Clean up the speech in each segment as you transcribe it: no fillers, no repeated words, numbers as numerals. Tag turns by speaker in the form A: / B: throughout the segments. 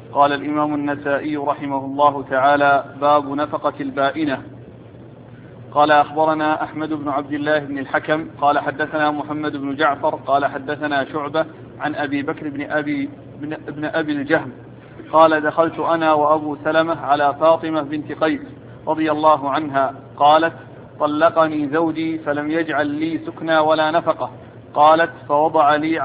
A: قال الإمام النسائي رحمه الله تعالى: باب نفقة البائنة. قال: أخبرنا أحمد بن عبد الله بن الحكم قال حدثنا محمد بن جعفر قال حدثنا شعبة عن أبي بكر بن أبي الجهم قال: دخلت أنا وأبو سلمة على فاطمة بنت قيس رضي الله عنها قالت: طلقني زوجي فلم يجعل لي سكنى ولا نفقة. قالت: فوضع لي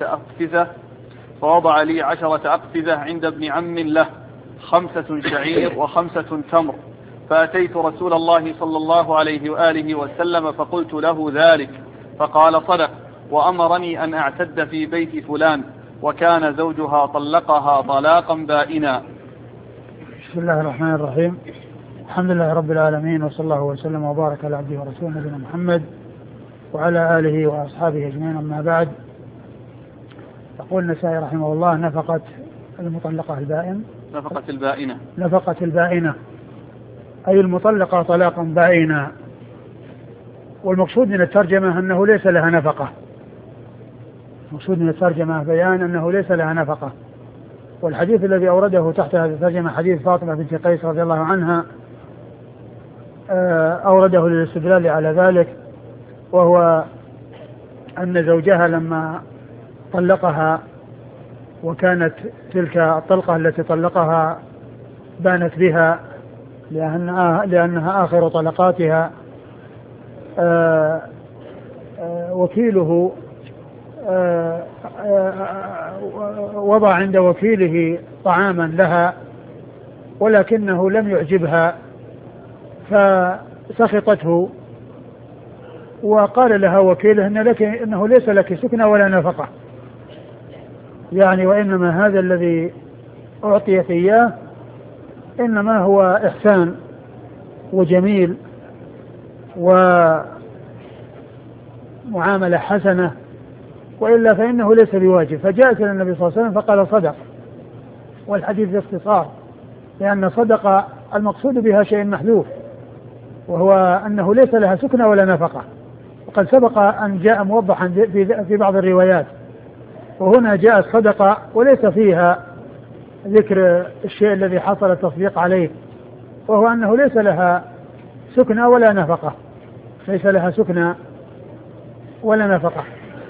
A: 10 أقفزة عند ابن عم له، 5 شعير و5 تمر. فأتيت رسول الله صلى الله عليه وآله وسلم فقلت له ذلك، فقال: صدق، وأمرني أن أعتد في بيت فلان، وكان زوجها طلقها طلاقا بائنا.
B: بسم الله الرحمن الرحيم. الحمد لله رب العالمين، وصلى الله وسلم وبارك على عبده ورسوله نبينا محمد وعلى آله وأصحابه أجمعين، أما بعد. يقول النسائي رحمه الله: نفقة المطلقة البائن. نفقة البائنة أي المطلقة طلاقا بائنا. والمقصود من الترجمة أنه ليس لها نفقة. المقصود من الترجمة بيان أنه ليس لها نفقة. والحديث الذي أورده تحت هذه الترجمة حديث فاطمة بنت قيس رضي الله عنها، أورده للاستدلال على ذلك، وهو أن زوجها لما طلقها، وكانت تلك الطلقة التي طلقها بانت بها لأنها آخر طلقاتها، وكيله وضع عند وكيله طعاما لها، ولكنه لم يعجبها فسخطته، وقال لها وكيله: إنه ليس لك سكنى ولا نفقة، يعني وإنما هذا الذي أعطيت إياه إنما هو إحسان وجميل ومعاملة حسنة، وإلا فإنه ليس بواجب. فجاءت إلى النبي صلى الله عليه وسلم فقال: صدق. والحديث باختصار، لأن صدق المقصود بها شيء محذوف، وهو أنه ليس لها سكنى ولا نفقة، وقد سبق أن جاء موضحا في بعض الروايات، وهنا جاءت صدق وليس فيها ذكر الشيء الذي حصل التصديق عليه، وهو أنه ليس لها سكنى ولا نفقة، ليس لها سكنى ولا نفقة.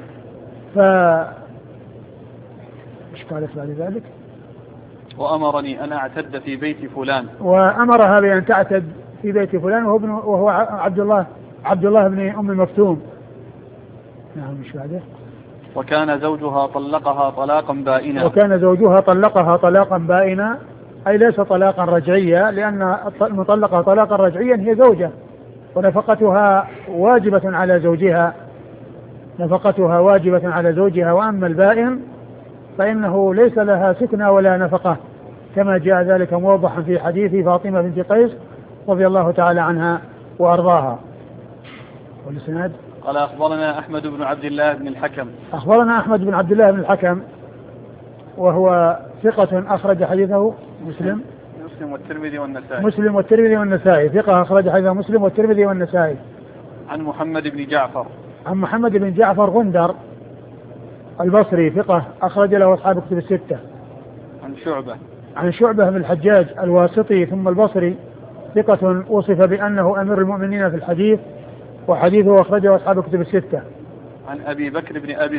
B: إيش قالت بعد ذلك؟
A: وأمرني أن أعتد في بيت فلان،
B: وأمرها بأن تعتد في بيت فلان، وهو عبد الله بن أم مكتوم. نعم. مش بعده؟
A: وكان زوجها طلقها طلاقا بائنا.
B: وكان زوجها طلقها طلاقا بائنا، أي ليس طلاقا رجعيا، لأن المطلقة طلاقا رجعيا هي زوجة، ونفقتها واجبة على زوجها، نفقتها واجبة على زوجها. وأما البائن فإنه ليس لها سكنى ولا نفقة، كما جاء ذلك موضحا في حديث فاطمة بنت قيس رضي الله تعالى عنها وأرضاها. والإسناد:
A: قال: أخبرنا أحمد بن عبد الله بن الحكم.
B: أخبرنا أحمد بن عبد الله بن الحكم، وهو ثقة أخرج حديثه مسلم والترمذي والنسائي. ثقة أخرج حديثه مسلم والترمذي والنسائي.
A: عن محمد بن
B: جعفر غندر البصري، ثقة أخرج له أصحاب كتب الستة. عن شعبة بن الحجاج الواسطي ثم البصري، ثقة وصف بأنه أمير المؤمنين في الحديث، وحديثه أخرجه أصحاب كتب الستة.
A: عن أبي بكر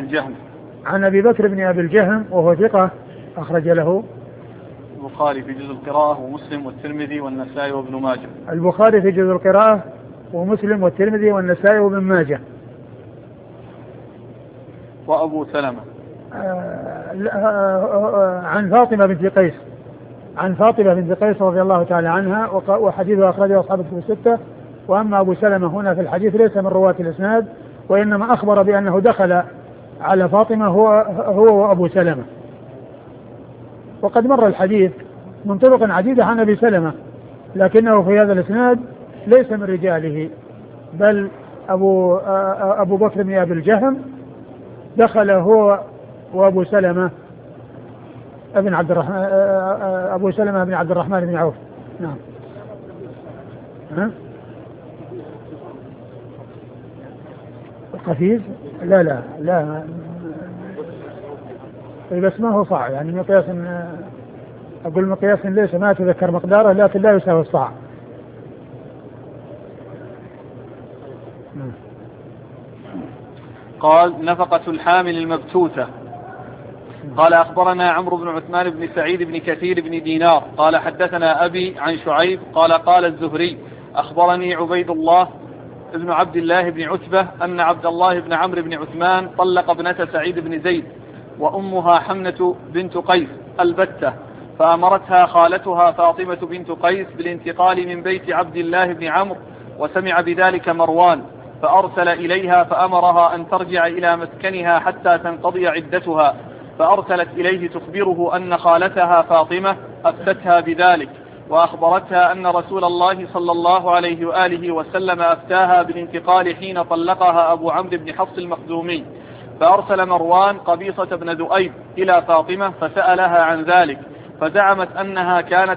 A: بن أبي الجهم، وهو ثقة أخرج له
C: البخاري في جزء القراءة ومسلم والترمذي والنسائي وابن ماجه.
B: البخاري في جزء القراءة ومسلم والترمذي والنسائي وابن ماجه.
C: وأبو سلمة
B: عن فاطمة بنت قيس رضي الله تعالى عنها، وحديثها أخرجه أصحاب الكتب الستة. وأما أبو سلمة هنا في الحديث ليس من رواة الإسناد، وإنما أخبر بأنه دخل على فاطمة هو وأبو سلمة. وقد مر الحديث من طرق عديدة عن أبي سلمة، لكنه في هذا الإسناد ليس من رجاله، بل أبو بكر بن أبي الجهم دخل هو وأبو سلمة ابن عبد الرحمن، أبو سلمة بن عبد الرحمن بن عوف. نعم. قفيز؟ لا بس ما هو صعب، يعني مقياس أقول مقياس ليس ما أتذكر مقداره لكن لا يساوي الصاع.
A: قال نفقة الحامل المبتوتة. قال أخبرنا عمرو بن عثمان بن سعيد بن كثير بن دينار قال حدثنا أبي عن شعيب قال الزهري أخبرني عبيد الله ابن عبد الله بن عتبة أن عبد الله بن عمرو بن عثمان طلق ابنة سعيد بن زيد وأمها حمنة بنت قيس البتة، فأمرتها خالتها فاطمة بنت قيس بالانتقال من بيت عبد الله بن عمرو، وسمع بذلك مروان فأرسل إليها فأمرها أن ترجع إلى مسكنها حتى تنقضي عدتها، فأرسلت إليه تخبره أن خالتها فاطمة أفتتها بذلك، وأخبرتها أن رسول الله صلى الله عليه وآله وسلم أفتاها بالانتقال حين طلقها أبو عمرو بن حفص المخزومي. فأرسل مروان قبيصة بن ذؤيب إلى فاطمة فسألها عن ذلك، فزعمت أنها كانت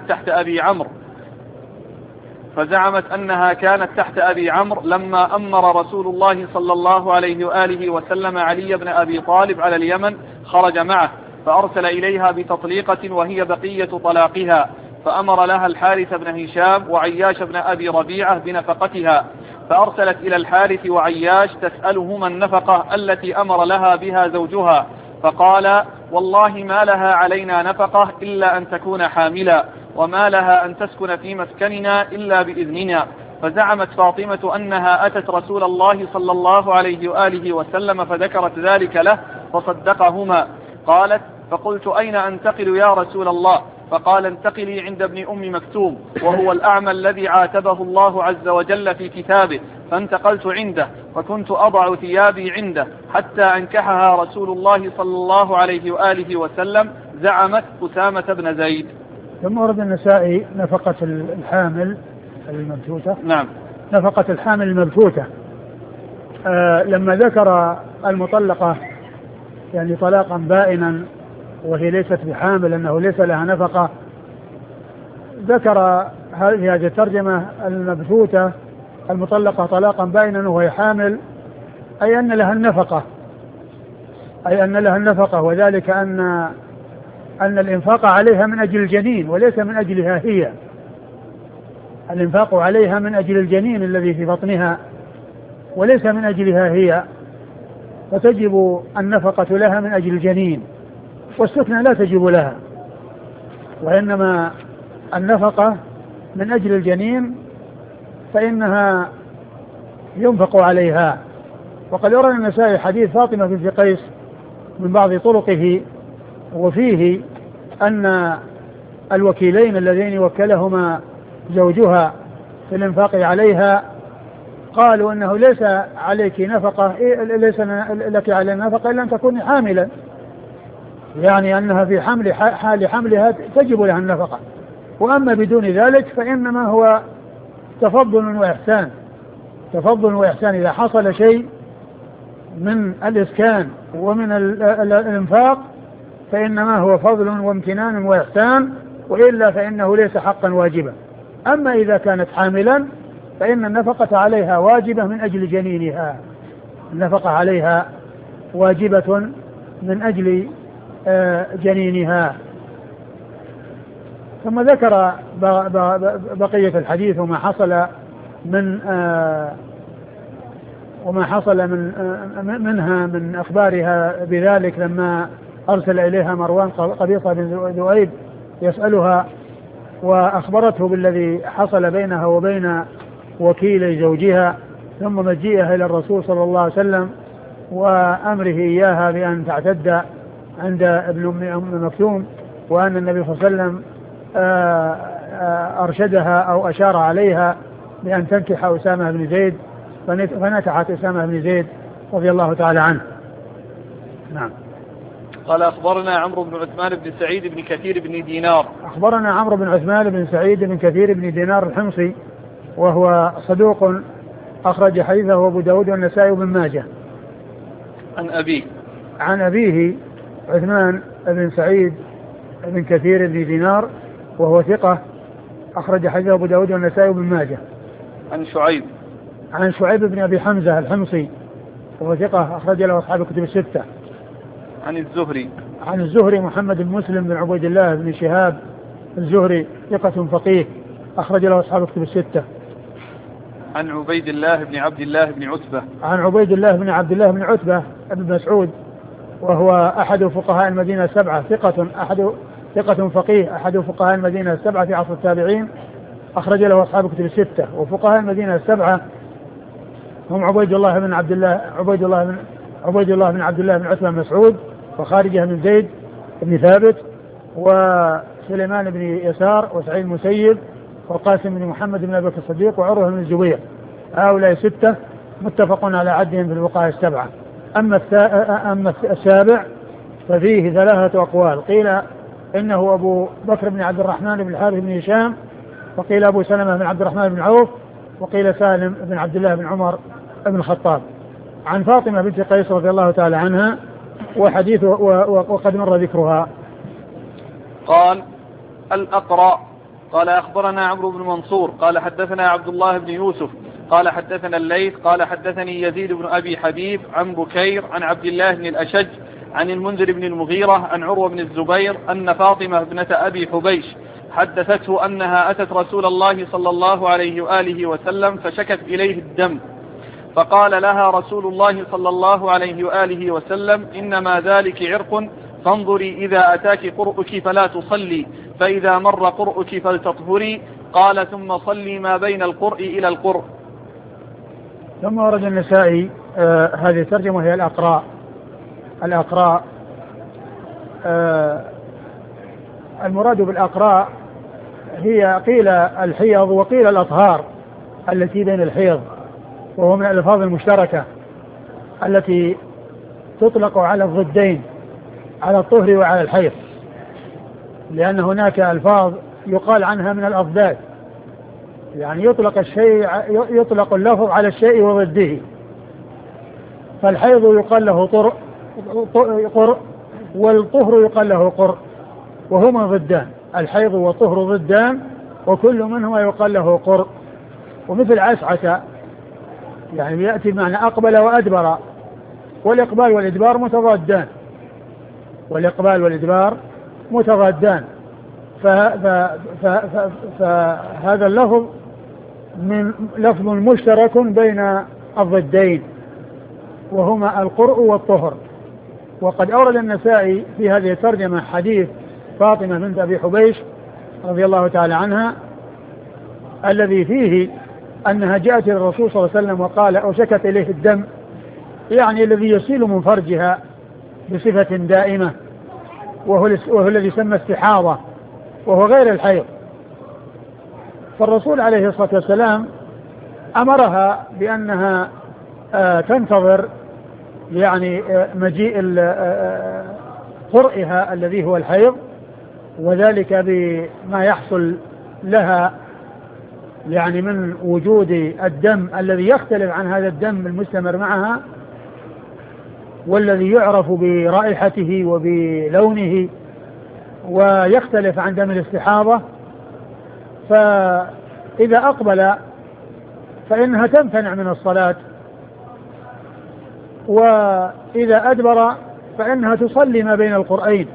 A: تحت أبي عمرو لما أمر رسول الله صلى الله عليه وآله وسلم علي بن أبي طالب على اليمن خرج معه، فأرسل إليها بتطليقة وهي بقية طلاقها، فأمر لها الحارث بن هشام وعياش بن أبي ربيعة بنفقتها، فأرسلت إلى الحارث وعياش تسألهما النفقة التي أمر لها بها زوجها، فقال والله ما لها علينا نفقة إلا أن تكون حاملا، وما لها أن تسكن في مسكننا إلا بإذننا. فزعمت فاطمة أنها أتت رسول الله صلى الله عليه وآله وسلم فذكرت ذلك له فصدقهما. قالت فقلت أين أنتقل يا رسول الله؟ فقال انتقلي عند ابن أم مكتوم وهو الأعمى الذي عاتبه الله عز وجل في كتابه، فانتقلت عنده فكنت أضع ثيابي عنده حتى أنكحها رسول الله صلى الله عليه وآله وسلم. زعمت أسامة بن زيد.
B: ثم ورد النسائي نفقة الحامل المبتوتة.
A: نعم.
B: نفقة الحامل المبتوتة لما ذكر المطلقة يعني طلاقا بائنا وهي ليست بحامل أنه ليس لها نفقة، ذكر هذه الترجمة المبتوتة المطلقة طلاقا بائنا وهي حامل أي أن لها النفقة، وذلك أن الإنفاق عليها من أجل الجنين وليس من أجلها هي. الإنفاق عليها من أجل الجنين الذي في بطنها وليس من أجلها هي، فتجب النفقة لها من أجل الجنين، والسكنة لا تجب لها، وإنما النفقة من أجل الجنين فإنها ينفق عليها. وقد أورد النسائي حديث فاطمة بنت قيس من بعض طرقه، وفيه أن الوكيلين اللذين وكلهما زوجها في الإنفاق عليها قالوا أنه ليس عليك نفقة، ليس لك على نفقة إلا أن تكوني حاملا، يعني أنها في حال حملها تجب لها النفقة، وأما بدون ذلك فإنما هو تفضل وإحسان إذا حصل شيء من الإسكان ومن الإنفاق فإنما هو فضل وامتنان وإحسان، وإلا فإنه ليس حقا واجبا. أما إذا كانت حاملا فإن النفقة عليها واجبة من أجل جنينها، النفقة عليها واجبة من أجل جنينها. ثم ذكر بقية الحديث وما حصل منها من أخبارها بذلك لما أرسل إليها مروان قبيصة بن ذؤيب يسألها وأخبرته بالذي حصل بينها وبين وكيل زوجها، ثم مجيئها إلى الرسول صلى الله عليه وسلم وأمره إياها بأن تعتد عند ابن أم مكتوم، وأن النبي صلى الله عليه وسلم أرشدها أو أشار عليها بأن تنكح أسامة بن زيد، فنكحت أسامة بن زيد رضي الله تعالى عنه. نعم.
A: قال أخبرنا عمرو بن عثمان بن سعيد بن كثير بن دينار.
B: أخبرنا عمرو بن عثمان بن سعيد بن كثير بن دينار الحمصي وهو صدوق أخرج حديثه أبو داود والنسائي وابن ماجه. عن أبيه عثمان بن سعيد بن كثير بن دينار وهو ثقة أخرج حديثه أبو داود والنسائي وابن ماجه. عن شعيب بن أبي حمزة الحمصي وهو ثقة أخرج له أصحاب الكتب الستة.
A: عن الزهري
B: محمد بن مسلم بن عبيد الله بن شهاب الزهري ثقة فقيه أخرج له أصحاب الكتب الستة.
A: عن عبيد الله بن عبد الله بن عتبة.
B: عن عبيد الله بن عبد الله بن عتبة بن مسعود وهو أحد فقهاء المدينة السبعة ثقة فقيه أحد فقهاء المدينة السبعة في عصر التابعين أخرج له أصحاب الكتب الستة. وفقهاء المدينة السبعة هم عبيد الله بن عبد الله بن عتبة بن مسعود وخارجة بن زيد بن ثابت وسليمان بن يسار وسعيد المسيب وقاسم بن محمد بن أبي بكر الصديق وعروة بن الزبير. هؤلاء ستة متفق على عدهم في الفقهاء السبعة. أما السابع ففيه ثلاثة أقوال، قيل إنه أبو بكر بن عبد الرحمن بن الحارث بن هشام، وقيل أبو سلمة بن عبد الرحمن بن عوف، وقيل سالم بن عبد الله بن عمر بن الخطاب. عن فاطمة بنت قيس رضي الله تعالى عنها وحديث وقد مر ذكرها.
A: قال الأقرأ قال أخبرنا عمرو بن منصور قال حدثنا عبد الله بن يوسف قال حدثنا الليث قال حدثني يزيد بن أبي حبيب عن بكير عن عبد الله بن الأشج عن المنذر بن المغيرة عن عروة بن الزبير أن فاطمة ابنة أبي حبيش حدثته أنها أتت رسول الله صلى الله عليه وآله وسلم فشكت إليه الدم، فقال لها رسول الله صلى الله عليه وآله وسلم إنما ذلك عرق، فانظري إذا أتاك قرؤك فلا تصلي، فإذا مر قرؤك فلتطهري، قال ثم صلي ما بين القرء إلى القرء.
B: ثم ورد النسائي هذه الترجمة هي الأقراء. المراد بالأقراء هي قيل الحيض وقيل الأطهار التي بين الحيض، وهو من الألفاظ المشتركة التي تطلق على الضدين، على الطهر وعلى الحيض، لأن هناك ألفاظ يقال عنها من الأضداد، يعني يطلق اللفظ على الشيء وضده. فالحيض يقال له قرء والطهر يقال له قرء، وهما ضدان، الحيض والطهر ضدان، وكل منهما يقال له قرء. ومثل عسعة يعني يأتي بمعنى أقبل وأدبر، والإقبال والإدبار متضادان، فهذا اللفظ من لفظ مشترك بين الضدين وهما القرء والطهر. وقد أورد النسائي في هذه الترجمة حديث فاطمة بنت أبي حبيش رضي الله تعالى عنها الذي فيه أنها جاءت إلى الرسول صلى الله عليه وسلم وقال وشكت إليه الدم، يعني الذي يسيل من فرجها بصفة دائمة، وهو الذي يسمى استحاضة، وهو غير الحيض. فالرسول عليه الصلاة والسلام أمرها بأنها تنتظر يعني مجيء قرئها الذي هو الحيض، وذلك بما يحصل لها يعني من وجود الدم الذي يختلف عن هذا الدم المستمر معها، والذي يعرف برائحته وبلونه ويختلف عن دم الاستحاضة. فإذا أقبل فإنها تمتنع من الصلاة، وإذا أدبر فإنها تصلي ما بين القرئين،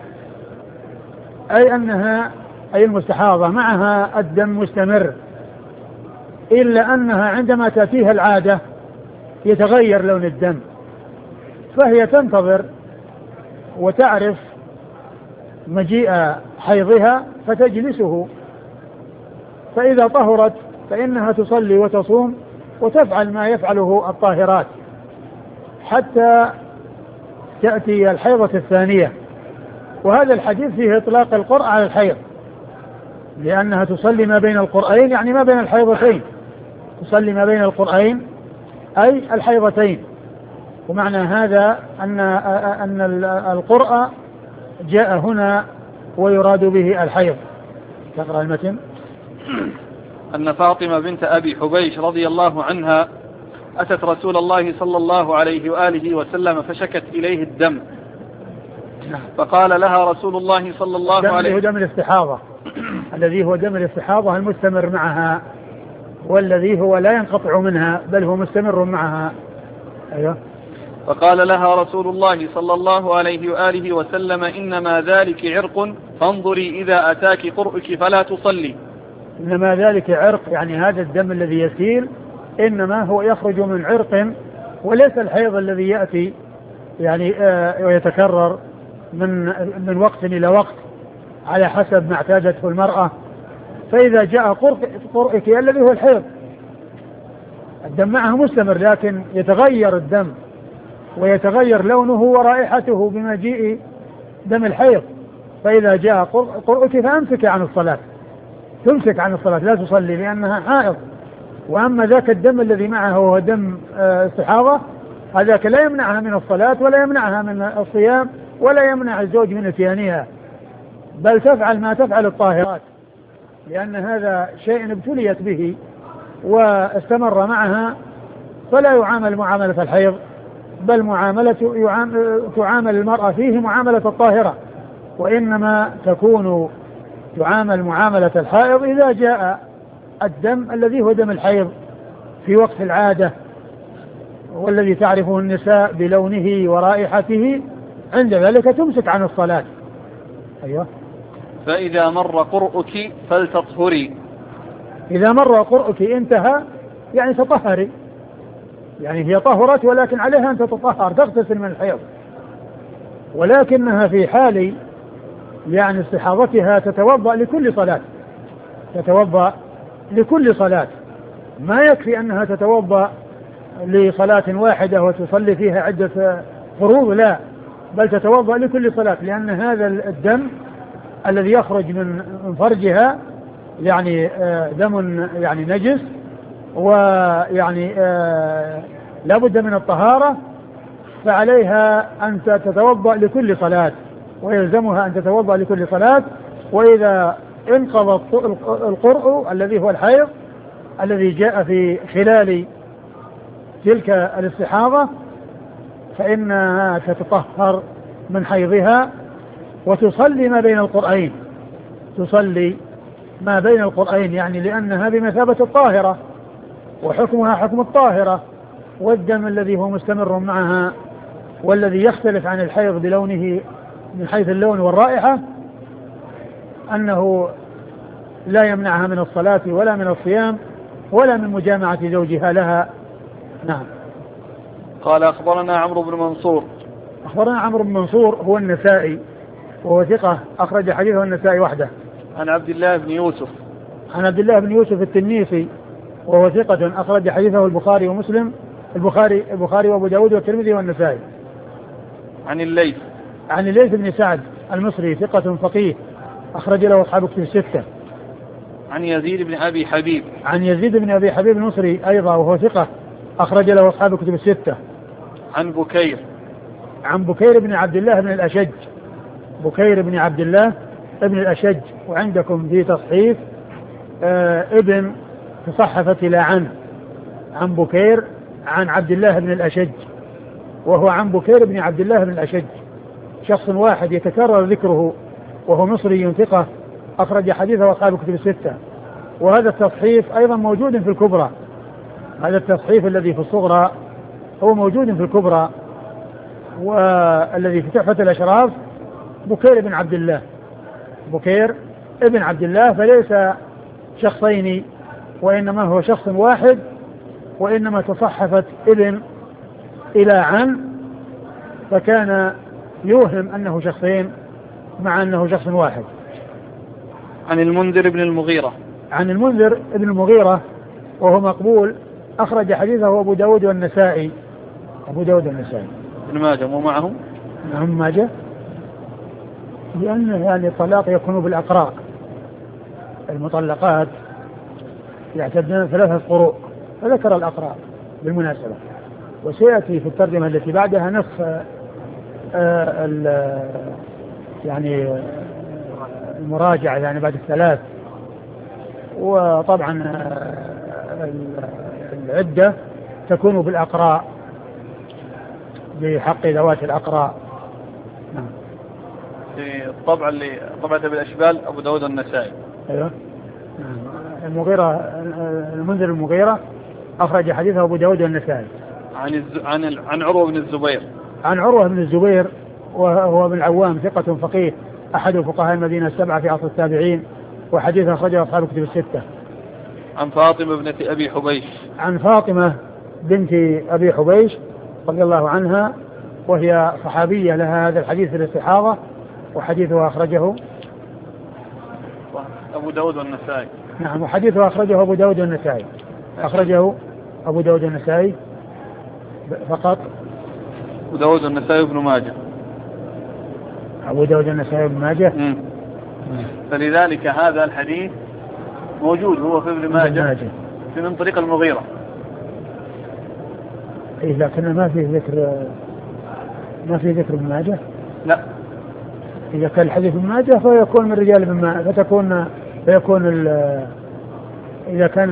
B: أي المستحاضة معها الدم مستمر، إلا أنها عندما تأتيها العادة يتغير لون الدم، فهي تنتظر وتعرف مجيء حيضها فتجلسه، فإذا طهرت فإنها تصلي وتصوم وتفعل ما يفعله الطاهرات حتى تأتي الحيضة الثانية. وهذا الحديث فيه إطلاق القرء على الحيض، لأنها تصلي ما بين القرئين، يعني ما بين الحيضتين، تصلي ما بين القرئين أي الحيضتين. ومعنى هذا أن القرء جاء هنا ويراد به الحيض. تقرأ المتن.
A: أن فاطمة بنت أبي حبيش رضي الله عنها أتت رسول الله صلى الله عليه وآله وسلم فشكت إليه الدم، فقال لها رسول الله صلى الله عليه وسلم
B: دم الاستحاضة الذي هو دم الاستحاضة المستمر معها، والذي هو لا ينقطع منها بل هو مستمر معها. أيوة.
A: فقال لها رسول الله صلى الله عليه وآله وسلم إنما ذلك عرق فانظري إذا أتاك قرؤك فلا تصلي.
B: إنما ذلك عرق يعني هذا الدم الذي يسيل إنما هو يخرج من عرق وليس الحيض الذي يأتي يعني ويتكرر من وقت إلى وقت على حسب ما اعتادته المرأة. فإذا جاء قرؤك الذي هو الحيض الدم معه مستمر لكن يتغير الدم ويتغير لونه ورائحته بمجيء دم الحيض، فإذا جاء قرؤك فأمسك عن الصلاة، تمسك عن الصلاة لا تصلي لأنها حائض. وأما ذاك الدم الذي معه هو دم استحاضة هذاك لا يمنعها من الصلاة ولا يمنعها من الصيام ولا يمنع الزوج من اتيانها، بل تفعل ما تفعل الطاهرات، لأن هذا شيء ابتليت به واستمر معها، فلا يعامل معاملة الحيض بل تعامل المرأة فيه معاملة الطاهرة، وإنما تكون تعامل معاملة الحائض إذا جاء الدم الذي هو دم الحيض في وقت العادة والذي تعرفه النساء بلونه ورائحته، عند ذلك تمسك عن الصلاة. أيوة.
A: فإذا مر قرؤك فلتطهري.
B: إذا مر قرؤك انتهى يعني تطهري، يعني هي طهرت ولكن عليها أن تتطهر تغتسل من الحيض، ولكنها في حال يعني استحاضتها تتوضأ لكل صلاة، تتوضأ لكل صلاة، ما يكفي أنها تتوضأ لصلاة واحدة وتصلي فيها عدة فروض، لا بل تتوضأ لكل صلاة، لأن هذا الدم الذي يخرج من فرجها يعني دم يعني نجس، ويعني لا بد من الطهارة، فعليها أن تتوضأ لكل صلاة ويلزمها أن تتوضأ لكل صلاة. وإذا انقضى القرء الذي هو الحيض الذي جاء في خلال تلك الاستحاضة فإنها تتطهر من حيضها وتصلي ما بين القرئين، تصلي ما بين القرئين يعني لأنها بمثابة الطاهرة وحكمها حكم الطاهرة، والدم الذي هو مستمر معها والذي يختلف عن الحيض بلونه من حيث اللون والرائحة أنه لا يمنعها من الصلاة ولا من الصيام ولا من مجامعة زوجها لها. نعم.
A: قال أخبرنا عمرو بن منصور.
B: أخبرنا عمرو بن منصور هو النسائي وهو ثقة أخرج حديثه النسائي وحده.
A: عن عبد الله بن يوسف.
B: عن عبد الله بن يوسف التنيسي وهو ثقة أخرج حديثه البخاري ومسلم، البخاري وأبو داود والترمذي والنسائي.
A: عن الليث.
B: عن الليث بن سعد المصري ثقة فقيه أخرج له أصحاب كتب الستة.
A: عن يزيد بن أبي حبيب.
B: عن يزيد بن أبي حبيب المصري أيضا وهو ثقة أخرج له أصحاب كتب الستة.
A: عن بكير.
B: عن بكير بن عبد الله بن الأشج، بكير بن عبد الله ابن الأشج، وعندكم في تصحيف ابن تصحفت إلى عن بكير عن عبد الله بن الأشج، وهو عن بكير بن عبد الله بن الأشج، شخص واحد يتكرر ذكره وهو مصري ثقة أخرج حديثه أصحاب كتب الستة. وهذا التصحيف أيضا موجود في الكبرى، هذا التصحيف الذي في الصغرى هو موجود في الكبرى، والذي في تحفة الأشراف بكير بن عبد الله، بكير ابن عبد الله، فليس شخصين وإنما هو شخص واحد، وإنما تصحفت ابن إلى عن، فكان يوهم أنه شخصين مع أنه شخص واحد.
A: عن المنذر بن المغيرة.
B: عن المنذر بن المغيرة وهو مقبول أخرج حديثه أبو داود والنسائي. أبو داود والنسائي.
A: ابن ماجه مو معهم؟
B: نعم ماجه، لأن يعني الطلاق يكون بالأقراء، المطلقات يعتدن 3 قروء، فذكر الأقراء بالمناسبة، وسيأتي في الترجمة التي بعدها نصف يعني المراجعة يعني بعد 3. وطبعا العدة تكون بالأقراء بحق ذوات الأقراء. نعم.
A: في الطبعة اللي طبعتها بالأشبال أبو داود النسائي.
B: أيوه. المغيرة المنذر المغيرة أخرج حديثه أبو داود النسائي.
A: عن عروة بن الزبير.
B: عن عروة بن الزبير وهو ابن العوام ثقة فقيه أحد فقهاء المدينة السبعة في عصر التابعين، وحديث أخرجه أصحاب الكتب الستة.
A: عن فاطمة بنت أبي حبيش.
B: عن فاطمة بنت أبي حبيش رضي الله عنها، وهي صحابية لها هذا الحديث في الاستحاضة، وحديثها أخرجه
A: أبو داود والنسائي.
B: نعم، وحديثه أخرجه أبو داود والنسائي. أخرجه أبو داود والنسائي فقط.
A: أبو داود والنسائي بن ماجه.
B: أبو داود والنسائي بن ماجه.
A: فلذلك هذا الحديث موجود هو في ابن ماجه من طريق المغيرة.
B: إيه، لكن ما في ذكر ابن ماجه.
A: لا،
B: إذا كان الحديث ابن ماجه فيكون من رجال ابن ماجه، فيكون إذا كان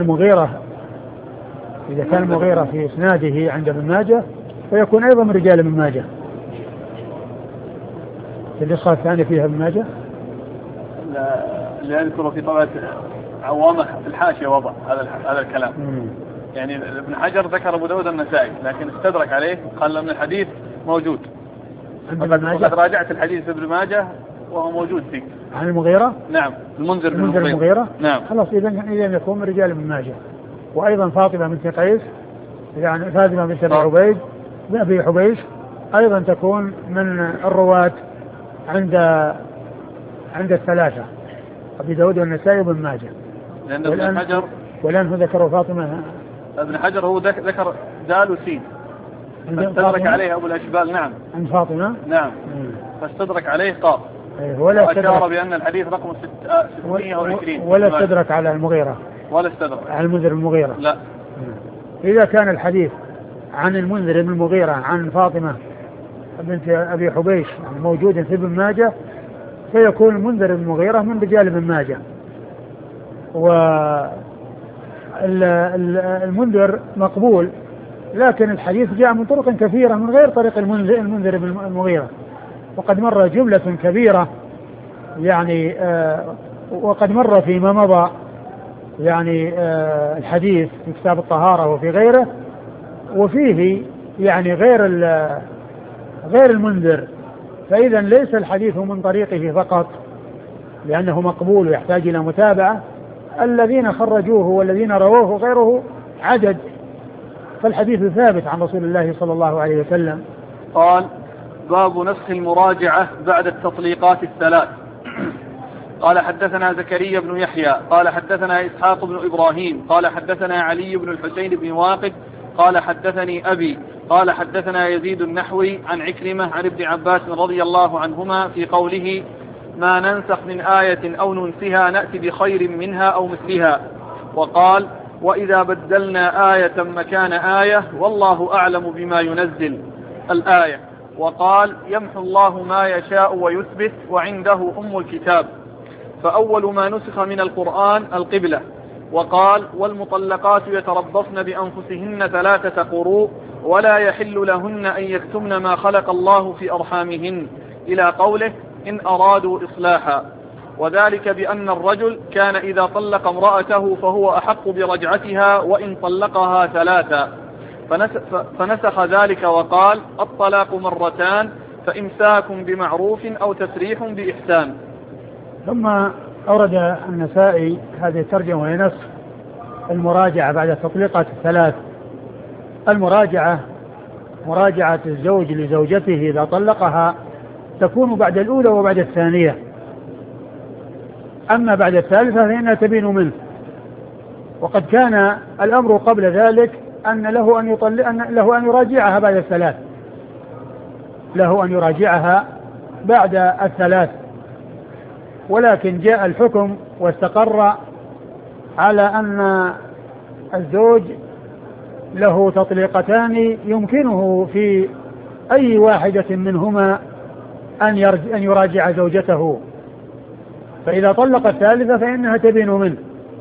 B: المغيرة في إسناده عند ابن ماجه فيكون أيضا من رجال ابن ماجه. النسخة الثانية فيها ابن ماجه،
A: اللي يذكر في طبعة عوامة في الحاشية وضع هذا الكلام. يعني ابن حجر ذكر أبو داود النسائي لكن استدرك عليه قال لأن الحديث موجود. وقد راجعت الحديث ابن ماجه وهو موجود فيه.
B: عن المغيرة؟
A: نعم، المنذر بن
B: المغيرة.
A: نعم.
B: خلاص، إذا يكون من رجال ابن ماجه. وأيضا فاطمة بنت قيس، يعني فاطمة بنت أبي حبيش أيضا تكون من الرواة عند الثلاثة، أبي داود والنسائي وابن ماجه.
A: لأن ابن حجر
B: ولأنه ذكر فاطمة،
A: ابن حجر هو ذكر دال وسين فاستدرك عليه أبو الأشبال. نعم،
B: عند فاطمة.
A: نعم. فاستدرك عليه قاف، وأشار بأن الحديث رقم 620.
B: ولا استدرك على المغيرة،
A: ولا استدرك
B: على المنذر المغيرة.
A: لا.
B: إذا كان الحديث عن المنذر بن المغيرة عن فاطمة بنت أبي حبيش موجود في ابن ماجه فيكون المنذر بن المغيرة من رجال ابن ماجه. والمنذر مقبول، لكن الحديث جاء من طرق كثيرة من غير طريق المنذر بن المغيرة، وقد مر جملة كبيرة يعني وقد مر فيما مضى يعني الحديث في كتاب الطهارة وفي غيره، وفيه يعني غير المنذر، فإذا ليس الحديث من طريقه فقط لأنه مقبول ويحتاج إلى متابعة. الذين خرجوه والذين رووه غيره عدد، فالحديث ثابت عن رسول الله صلى الله عليه وسلم.
A: قال: باب نسخ المراجعة بعد التطليقات الثلاث. قال: حدثنا زكريا بن يحيى قال حدثنا إسحاق بن إبراهيم قال حدثنا علي بن الحسين بن واقد قال حدثني أبي قال حدثنا يزيد النحوي عن عكرمة عن ابن عباس رضي الله عنهما في قوله: ما ننسخ من آية أو ننسها نأتي بخير منها أو مثلها. وقال: وإذا بدلنا آية مكان آية والله أعلم بما ينزل الآية. وقال: يمحو الله ما يشاء ويثبت وعنده أم الكتاب. فأول ما نسخ من القرآن القبلة. وقال: والمطلقات يتربصن بأنفسهن 3 قروء ولا يحل لهن أن يكتمن ما خلق الله في أرحامهن إلى قوله: إن أرادوا إصلاحا. وذلك بأن الرجل كان إذا طلق امرأته فهو أحق برجعتها وإن طلقها 3، فنسخ ذلك وقال: الطلاق 2 مرتان فإمساك بمعروف أو تسريح بإحسان.
B: ثم أورد النسائي هذه الترجمة وهي نسخ المراجعة بعد التطليقات 3. المراجعة مراجعة الزوج لزوجته إذا طلقها تكون بعد الأولى وبعد الثانية، أما بعد الثالثة فإنها تبين منه. وقد كان الأمر قبل ذلك أن له أن يراجعها بعد الثلاث، له أن يراجعها بعد الثلاث، ولكن جاء الحكم واستقر على أن الزوج له تطليقتان يمكنه في أي واحدة منهما أن يراجع زوجته، فإذا طلق الثالثة فإنها تبين منه.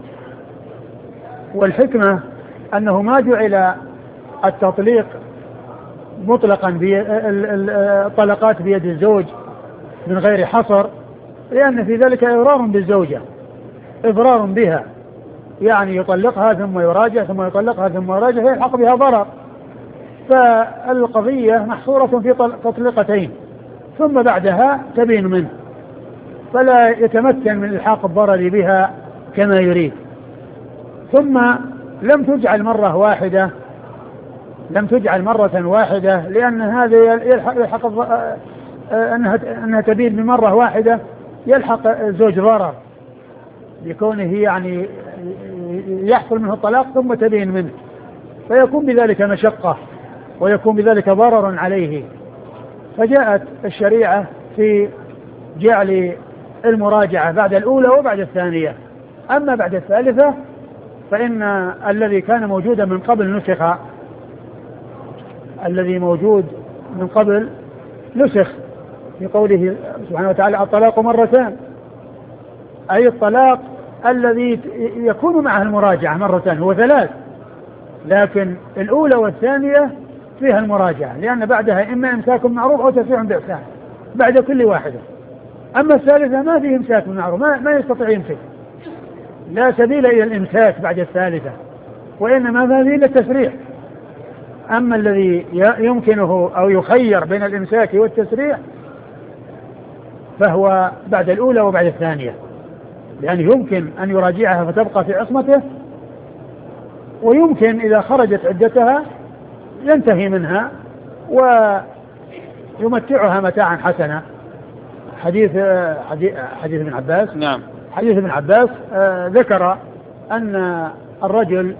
B: والحكمة أنه ما جعل التطليق مطلقا الطلقات بيد الزوج من غير حصر، لأن في ذلك إضرار بالزوجة، إضرار بها، يعني يطلقها ثم يراجع ثم يطلقها ثم يراجع فيلحق بها ضرر. فالقضية محصورة في تطليقتين ثم بعدها تبين منه، فلا يتمكن من إلحاق الضرر بها كما يريد. ثم لم تجعل مرة واحدة لأن هذا يلحق أنها تبين بمرة واحدة يلحق الزوج ضرر لكونه يعني يحصل منه الطلاق ثم تبين منه، فيكون بذلك مشقة ويكون بذلك ضرر عليه. فجاءت الشريعة في جعل المراجعة بعد الأولى وبعد الثانية. أما بعد الثالثة فإن الذي كان موجودا من قبل نسخ، الذي موجود من قبل نسخ في قوله سبحانه وتعالى الطلاق مرتان، أي الطلاق الذي يكون معه المراجعة مرتان هو 3، لكن الأولى والثانية فيها المراجعة لأن بعدها إما إمساك معروف أو تسريح بإحسان بعد كل واحدة. أما الثالثة ما فيه إمساك معروف، ما يستطيع يمسك، لا سبيل إلى الإمساك بعد الثالثة، وإنما ما فيه إلا التسريح. أما الذي يمكنه أو يخير بين الإمساك والتسريح فهو بعد الأولى وبعد الثانية، يعني يمكن أن يراجعها فتبقى في عصمته، ويمكن إذا خرجت عدتها ينتهي منها ويمتعها متاعا حسنا. حديث ابن عباس،
A: نعم،
B: حديث ابن عباس ذكر أن الرجل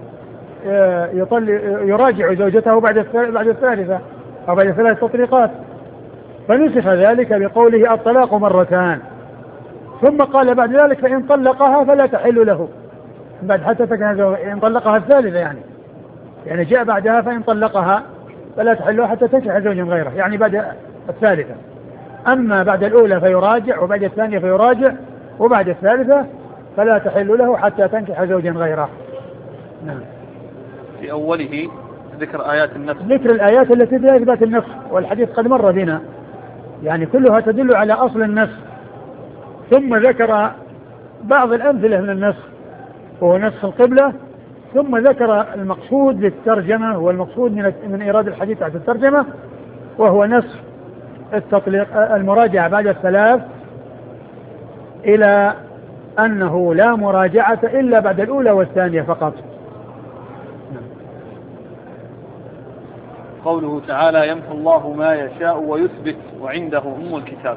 B: يراجع زوجته بعد الثالثة أو بعد 3 تطليقات، فنسخ ذلك بقوله الطلاق مرتان، ثم قال بعد ذلك فإن طلقها فلا تحل له بعد حتى إن طلقها الثالثة، يعني جاء بعدها فإن طلقها فلا تحل له حتى تنكح زوجا غيره، يعني بعد الثالثة. أما بعد الأولى فيراجع، وبعد الثانية فيراجع، وبعد الثالثة فلا تحل له حتى تنكح زوجا غيره. نعم.
A: في أوله ذكر آيات النفس،
B: ذكر الآيات التي فيها إثبات النفس، والحديث قد مر بنا، يعني كلها تدل على أصل النفس. ثم ذكر بعض الأمثلة من النسخ وهو نسخ القبلة، ثم ذكر المقصود للترجمة والمقصود من إيراد الحديث تحت الترجمة، وهو نسخ التطليق المراجعة بعد 3 إلى أنه لا مراجعة إلا بعد الأولى والثانية فقط.
A: قوله تعالى يمحو الله ما يشاء ويثبت وعنده أم الكتاب،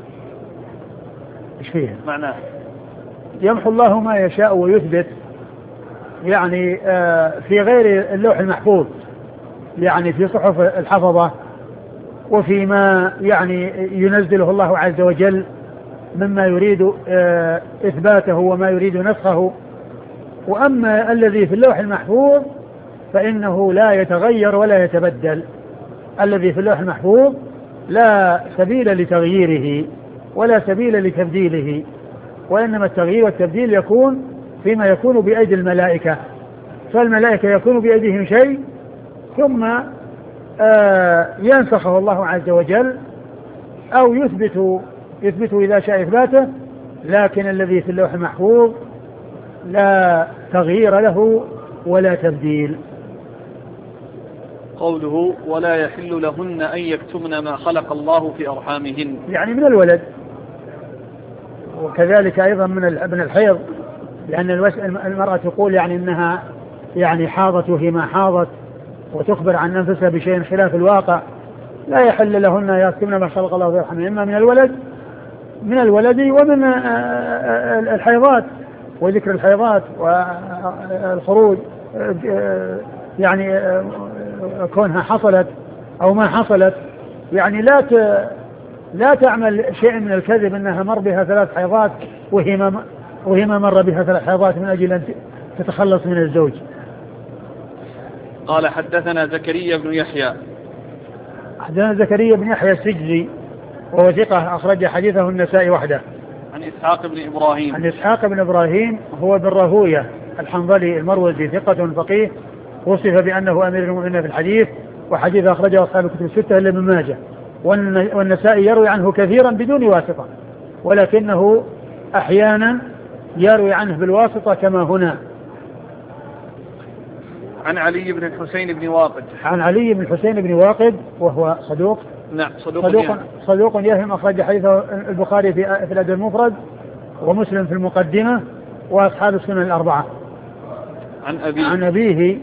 B: إيش فيها؟
A: معناه
B: يمحو الله ما يشاء ويثبت، يعني في غير اللوح المحفوظ، يعني في صحف الحفظة وفيما يعني ينزله الله عز وجل مما يريد إثباته وما يريد نسخه. وأما الذي في اللوح المحفوظ فإنه لا يتغير ولا يتبدل. الذي في اللوح المحفوظ لا سبيل لتغييره ولا سبيل لتبديله، وإنما التغيير والتبديل يكون فيما يكون بأيدي الملائكة، فالملائكة يكون بأيديهم شيء ثم ينسخه الله عز وجل أو يثبت إذا شاء إثباته. لكن الذي في اللوح المحفوظ لا تغيير له ولا تبديل.
A: قوله ولا يحل لهن أن يكتمن ما خلق الله في أرحامهن،
B: يعني من الولد، وكذلك أيضا من الحيض، لأن المرأة تقول يعني إنها يعني حاضت وهي ما حاضت وتخبر عن نفسها بشيء خلاف الواقع. لا يحل لهن يكتمن ما خلق الله في أرحامهن، إما من الولد ومن الحيضات، وذكر الحيضات والخروج يعني كونها حصلت أو ما حصلت، يعني لا تعمل شيء من الكذب أنها مر بها 3 حيضات وهي ما مر بها 3 حيضات من أجل أن تتخلص من الزوج.
A: قال حدثنا زكريا بن يحيى،
B: حدثنا زكريا بن يحيى السجزي وهو ثقة أخرج حديثه النسائي وحده.
A: عن إسحاق بن إبراهيم هو بن راهوية الحنظلي المروزي، ثقة فقيه، وصف بأنه أمير المؤمنين في الحديث، وحديث أخرجه أصحاب الكتب الستة إلا ابن ماجه، والنسائي يروي عنه كثيرا بدون واسطة، ولكنه أحيانا يروي عنه بالواسطة كما هنا. عن علي بن الحسين بن واقد.
B: عن علي بن الحسين بن واقد وهو صدوق.
A: نعم
B: صدوق يهم. أخرج حديثه البخاري في الأدب المفرد ومسلم في المقدمة وأصحاب السنن الأربعة. عن أبيه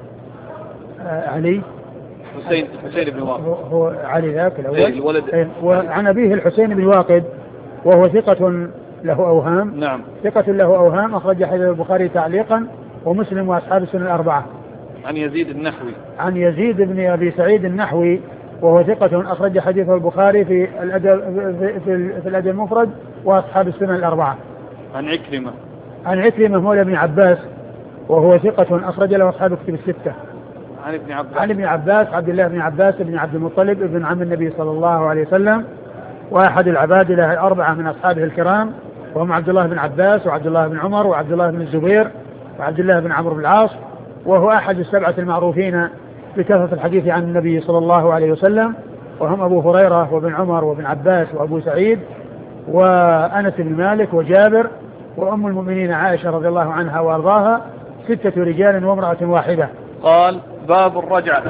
B: علي
A: حسين بن واقد
B: هو علي ذاك الأول. وعن أبيه الحسين بن واقد وهو ثقة له أوهام.
A: نعم.
B: ثقة له أوهام. أخرج حديث البخاري تعليقا ومسلم وأصحاب السنن الأربعة.
A: عن يزيد النحوي.
B: عن يزيد بن أبي سعيد النحوي وهو ثقة أخرج حديثه البخاري في الأدب المفرد وأصحاب السنن الأربعة.
A: عن
B: عكرمة مولى ابن عباس وهو ثقة أخرج له أصحاب الكتب الستة. عن ابن عباس عبد الله بن عباس بن عبد المطلب ابن عم النبي صلى الله عليه وسلم وأحد العبادلة الأربعة من أصحابه الكرام وهم عبد الله بن عباس وعبد الله بن عمر وعبد الله بن الزبير وعبد الله بن عمرو بن العاص وهو أحد السبعة المعروفين بكثرة الحديث عن النبي صلى الله عليه وسلم وهم أبو هريرة وابن عمر وابن عباس وأبو سعيد وأنس بن مالك وجابر وأم المؤمنين عائشة رضي الله عنها وأرضاها 6 رجال وامرأة واحدة.
A: قال باب الرجعة.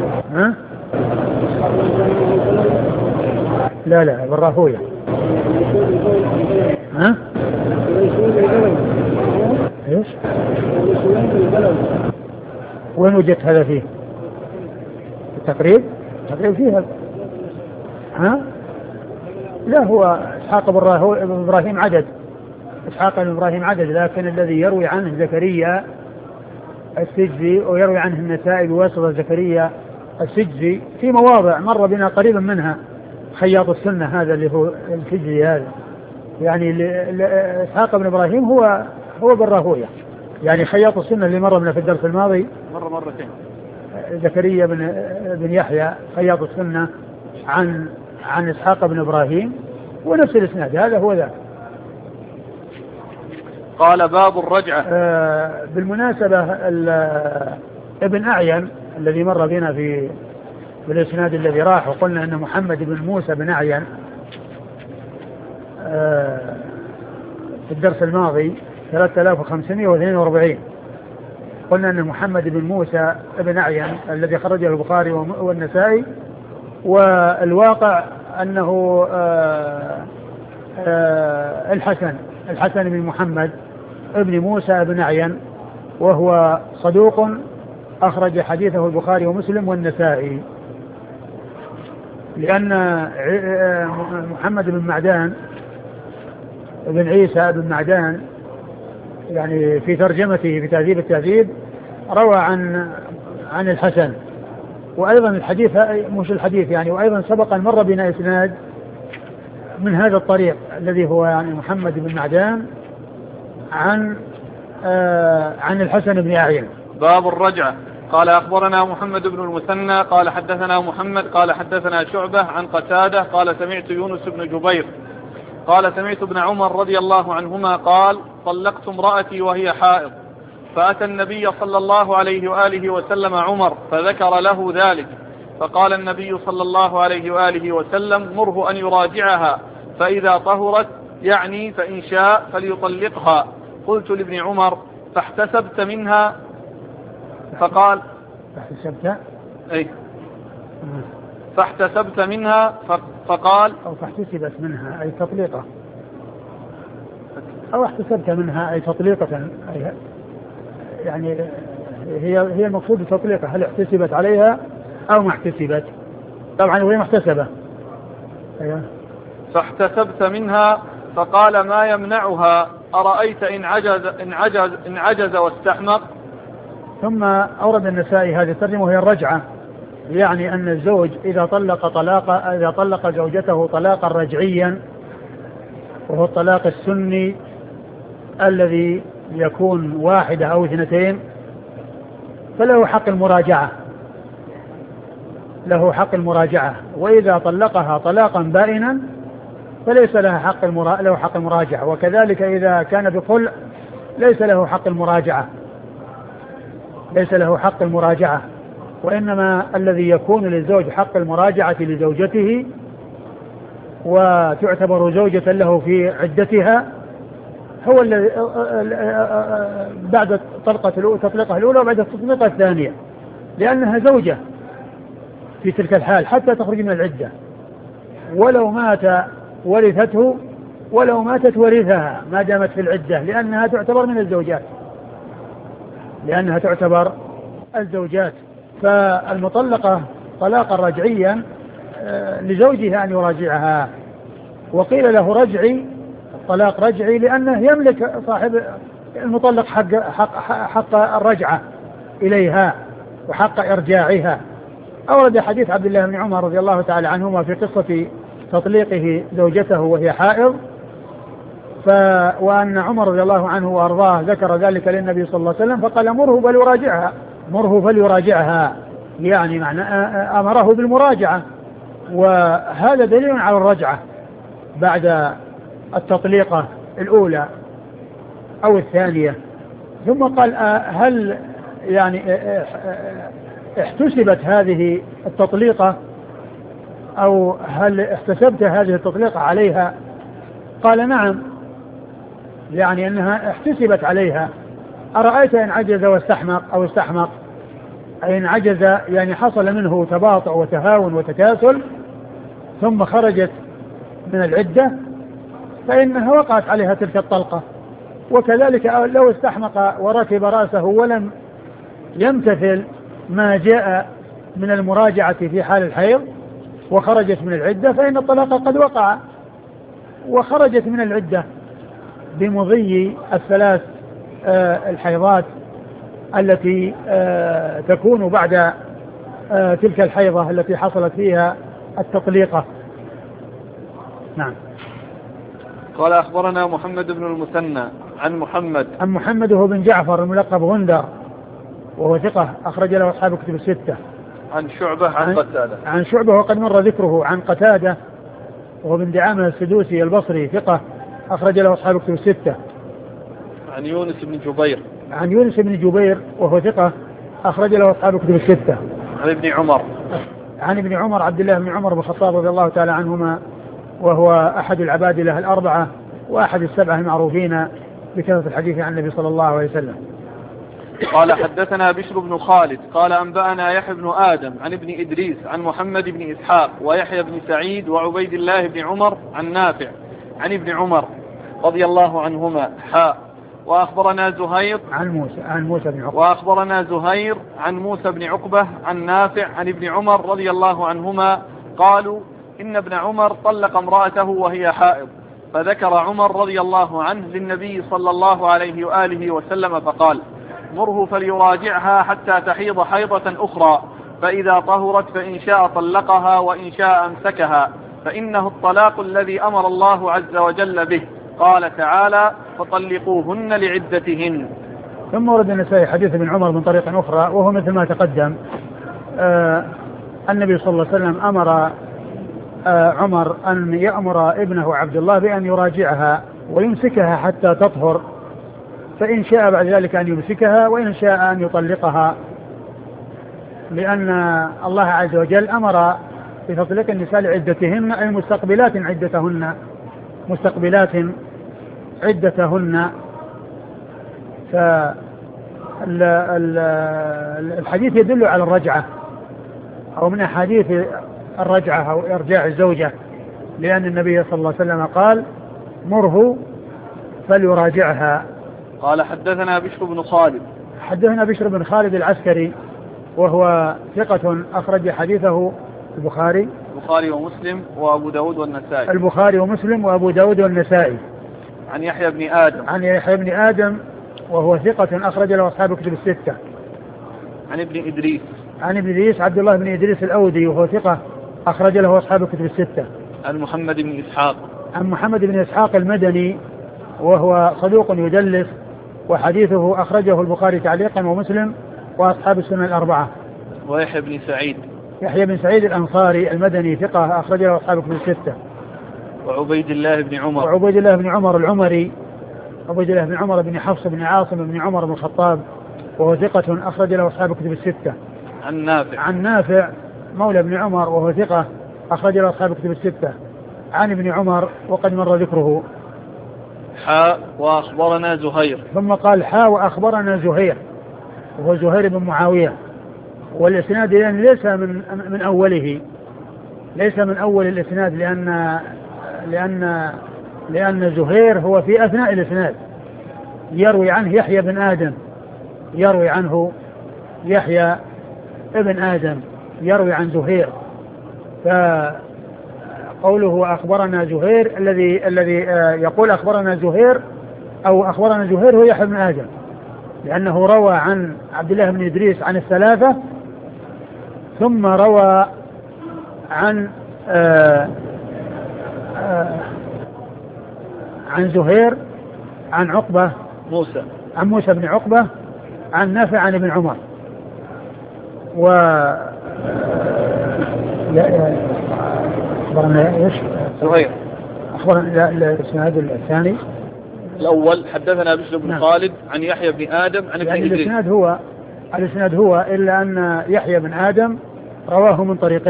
B: لا بالراهوية. ايش؟ وين وجدت هذا فيه؟ التقريب فيها. لا هو إسحاق بن إبراهيم عدد. إسحاق بن إبراهيم عدد لكن الذي يروي عنه زكريا السجزي ويروي عنه النسائي بواسطة زكريا السجزي في مواضع مر بنا قريبا منها خياط السنة هذا اللي هو السجزي هذا يعني إسحاق بن إبراهيم هو بالراهوية يعني خياط السنة اللي مر بنا في الدرس الماضي
A: مرتين
B: زكريا بن يحيى خياط السنة عن إسحاق بن إبراهيم ونفس الإسناد هذا هو ذا.
A: قال باب الرجعة.
B: بالمناسبة ابن أعين الذي مر بنا في الإسناد الذي راح وقلنا أن محمد بن موسى بن أعين في الدرس الماضي 3542 قلنا أن محمد بن موسى بن أعين الذي خرجه البخاري والنسائي والواقع أنه الحسن بن محمد ابن موسى بن أعين وهو صدوق أخرج حديثه البخاري ومسلم والنسائي لأن محمد بن معدان ابن عيسى بن معدان يعني في ترجمته في تهذيب التهذيب روى عن الحسن وأيضا الحديث مش الحديث يعني وأيضا سبق أن مر بنا إسناد من هذا الطريق الذي هو يعني محمد بن معدان عن الحسن بن أعين.
A: باب الرجعة. قال أخبرنا محمد بن المثنى قال حدثنا محمد قال حدثنا شعبة عن قتادة قال سمعت يونس بن جبير قال سمعت ابن عمر رضي الله عنهما قال طلقت امرأتي وهي حائض فأتى النبي صلى الله عليه وآله وسلم عمر فذكر له ذلك فقال النبي صلى الله عليه وآله وسلم مره أن يراجعها فإذا طهرت يعني فإن شاء فليطلقها. قلت لابن عمر فاحتسبت منها فقال فاحتسبت منها فقال
B: أو فاحتسبت منها أي تطليقة أو احتسبت منها أي تطليقة يعني هي المقصود تطليقة هل احتسبت عليها أو ما احتسبت طبعا وهي محتسبة.
A: فاحتسبت منها فقال ما يمنعها أرأيت إن عجز واستحمق.
B: ثم أورد النسائي هذه الترجمة وهي الرجعة يعني أن الزوج إذا طلق زوجته طلاقا رجعيا وهو الطلاق السني الذي يكون 1 أو 2 فله حق المراجعة وإذا طلقها طلاقا بائنا فليس له حق المراجعة وكذلك إذا كان بخلع ليس له حق المراجعة وإنما الذي يكون للزوج حق المراجعة لزوجته وتعتبر زوجة له في عدتها هو الذي بعد التطليقة الأولى وبعد التطليقة الثانية، لأنها زوجة في تلك الحال حتى تخرج من العدة، ولو مات ورثته، ولو ماتت ورثها ما دامت في العدة، لأنها تعتبر من الزوجات، فالمطلقة طلاقا رجعيا لزوجها أن يراجعها. وقيل له رجعي، الطلاق رجعي، لأنه يملك صاحب المطلق حق الرجعة إليها وحق إرجاعها. أورد حديث عبد الله بن عمر رضي الله تعالى عنهما في قصة تطليقه زوجته وهي حائض، وأن عمر رضي الله عنه وأرضاه ذكر ذلك للنبي صلى الله عليه وسلم فقال مره فليراجعها، يعني معنى أمره بالمراجعة، وهذا دليل على الرجعة بعد التطليقة الأولى أو الثانية. ثم قال هل يعني احتسبت هذه التطليقة أو هل احتسبت هذه التطليقة عليها؟ قال نعم، يعني أنها احتسبت عليها. أرأيت إن عجز واستحمق أو استحمق، أي إن عجز يعني حصل منه تباطؤ وتهاون وتكاسل ثم خرجت من العدة فإنها وقعت عليها تلك الطلقة. وكذلك لو استحمق وركب رأسه ولم يمتثل ما جاء من المراجعة في حال الحيض وخرجت من العدة فإن الطلاق قد وقع، وخرجت من العدة بمضي الثلاث الحيضات التي تكون بعد تلك الحيضة التي حصلت فيها التطليقة. نعم.
A: قال أخبرنا محمد بن المثنى عن
B: محمد هو بن جعفر الملقب غندر وهو ثقة أخرج له أصحاب كتب الستة.
A: عن شعبة عن قتادة.
B: عن شعبة وقد مر ذكره. عن قتادة وهو بن دعامة السدوسي البصري ثقة أخرج له أصحاب كتب الستة.
A: عن يونس بن جبير وهو ثقة أخرج له أصحاب كتب الستة. عن ابن عمر عبد الله بن عمر بن الخطاب رضي الله تعالى عنهما، وهو أحد العبادلة الأربعة وأحد السبعة المعروفين بكثرة الحديث عن النبي صلى الله عليه وسلم. قال حدثنا بشر بن خالد قال أنبأنا يحيى بن آدم عن ابن إدريس عن محمد بن إسحاق ويحيى بن سعيد وعبيد الله بن عمر عن نافع عن ابن عمر رضي الله عنهما وأخبرنا زهير
B: عن موسى بن عقبة
A: وأخبرنا زهير عن موسى بن عقبة عن نافع عن ابن عمر رضي الله عنهما قالوا إن ابن عمر طلق امرأته وهي حائض، فذكر عمر رضي الله عنه للنبي صلى الله عليه وآله وسلم فقال مره فليراجعها حتى تحيض حيضة أخرى، فإذا طهرت فإن شاء طلقها وإن شاء أمسكها، فإنه الطلاق الذي أمر الله عز وجل به، قال تعالى فطلقوهن لعدتهن.
B: ثم ورد النسائي حديث ابن عمر من طريق أخرى وهو مثل ما تقدم. النبي صلى الله عليه وسلم أمر عمر أن يأمر ابنه عبد الله بأن يراجعها ويمسكها حتى تطهر، فإن شاء بعد ذلك أن يمسكها وإن شاء أن يطلقها، لأن الله عز وجل أمر بتطليق النساء لعدتهن أي مستقبلات عدتهن. فالحديث يدل على الرجعة أو من أحاديث الرجعة أو إرجاع الزوجة، لأن النبي صلى الله عليه وسلم قال مره فليراجعها.
A: قال حدثنا بشر بن خالد العسكري وهو ثقة أخرج حديثه البخاري ومسلم وأبو داود والنسائي.
B: البخاري ومسلم وأبو داود والنسائي.
A: عن يحيى بن آدم
B: وهو ثقة أخرج له أصحاب كتب الستة.
A: عن ابن
B: إدريس عبد الله بن إدريس الأودي وهو ثقة أخرج له أصحاب كتب الستة.
A: عن محمد بن إسحاق المدني وهو صدوق يدلس، وحديثه أخرجه البخاري تعليقا ومسلم وأصحاب السنن الأربعة. يحيى بن سعيد الأنصاري المدني ثقة أخرج له أصحاب كتب الستة. وعبيد الله بن عمر
B: العمري، عبيد الله بن عمر بن حفص بن عاصم بن عمر بن الخطاب وهو ثقة أخرج له أصحاب كتب الستة. عن نافع مولى بن عمر وهو ثقة أخرج له أصحاب كتب الستة. عن ابن عمر وقد مر ذكره.
A: وأخبرنا زهير.
B: ثم قال حاء وأخبرنا زهير وهو زهير بن معاوية. والإسناد يعني من أوله، ليس من أول الإسناد، لأن زهير هو في أثناء الإسناد، يروي عنه يحيى بن آدم، يروي عنه يحيى ابن آدم يروي عن زهير. فقوله أخبرنا زهير، الذي يقول أخبرنا زهير أو أخبرنا زهير هو يحيى بن آدم، لأنه روى عن عبد الله بن إدريس عن الثلاثة، ثم روى عن عن زهير عن عقبة عن موسى بن عقبة عن نافع عن ابن عمر. و أخبرنا إيش؟
A: زهير.
B: أخبرنا الإسناد الثاني
A: الأول حدثنا بشر بن خالد عن يحيى بن آدم عن ابن إدريس.
B: الإسناد هو إلا أن يحيى بن آدم رواه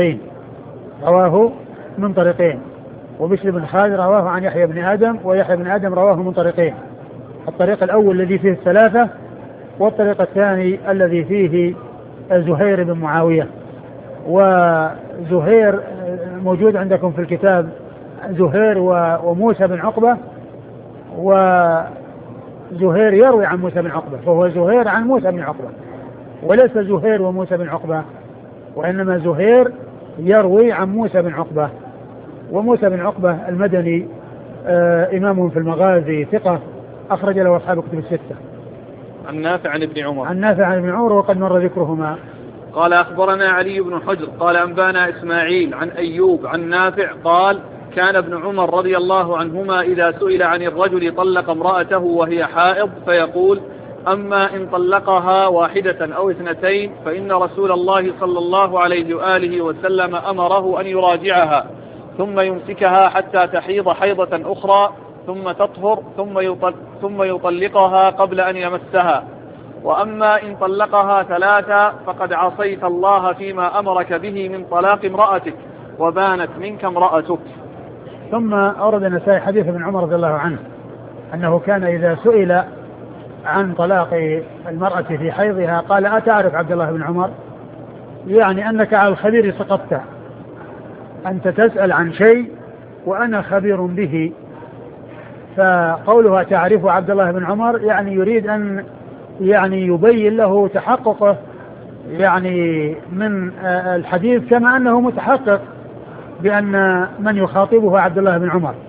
B: من طريقين، وبشر بن خالد رواه عن يحيى بن آدم، ويحيى بن آدم رواه من طريقين، الطريق الأول الذي فيه الثلاثة، والطريق الثاني الذي فيه زهير بن معاوية. وزهير موجود عندكم في الكتاب زهير وموسى بن عقبة، وزهير يروي عن موسى بن عقبة، فهو زهير عن موسى بن عقبة، وليس زهير وموسى بن عقبة، وإنما زهير يروي عن موسى بن عقبة. وموسى بن عقبة المدني إمام في المغازي، ثقة، أخرج له أصحاب كتب الستة.
A: عن نافع عن ابن
B: عمر وقد مر ذكرهما.
A: قال أخبرنا علي بن حجر قال أنبانا إسماعيل عن أيوب عن نافع قال كان ابن عمر رضي الله عنهما إذا سئل عن الرجل طلق امرأته وهي حائض فيقول أما إن طلقها واحدة أو اثنتين فإن رسول الله صلى الله عليه وآله وسلم أمره أن يراجعها ثم يمسكها حتى تحيض حيضة أخرى ثم تطهر ثم يطلقها قبل أن يمسها. وأما إن طلقها ثلاثة فقد عصيت الله فيما أمرك به من طلاق امرأتك وبانت منك امرأتك.
B: ثم أورد النسائي حديث ابن عمر رضي الله عنه أنه كان إذا سئل عن طلاق المرأة في حيضها قال أتعرف عبد الله بن عمر؟ يعني أنك على الخبير سقطت، أنت تسأل عن شيء وأنا خبير به. فقوله تعرف عبد الله بن عمر يعني يريد أن يبين له تحققه من الحديث، كما أنه متحقق بأن من يخاطبه عبد الله